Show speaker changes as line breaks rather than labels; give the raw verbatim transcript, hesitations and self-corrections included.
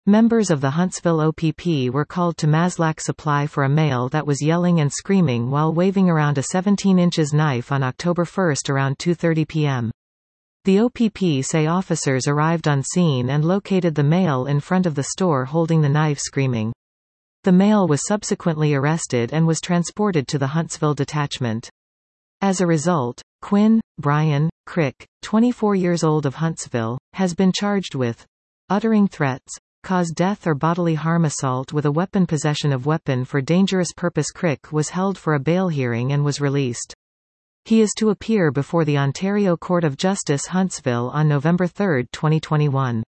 Members of the Huntsville O P P were called to Maslack Supply for a male that was yelling and screaming while waving around a seventeen inch knife on October first around two thirty p m The O P P say officers arrived on scene and located the male in front of the store holding the knife screaming. The male was subsequently arrested and was transported to the Huntsville detachment. As a result, Quinn Brian Crick, twenty-four years old of Huntsville, has been charged with uttering threats, cause death or bodily harm, assault with a weapon, possession of weapon for dangerous purpose. Crick was held for a bail hearing and was released. He is to appear before the Ontario Court of Justice Huntsville on November third, twenty twenty-one.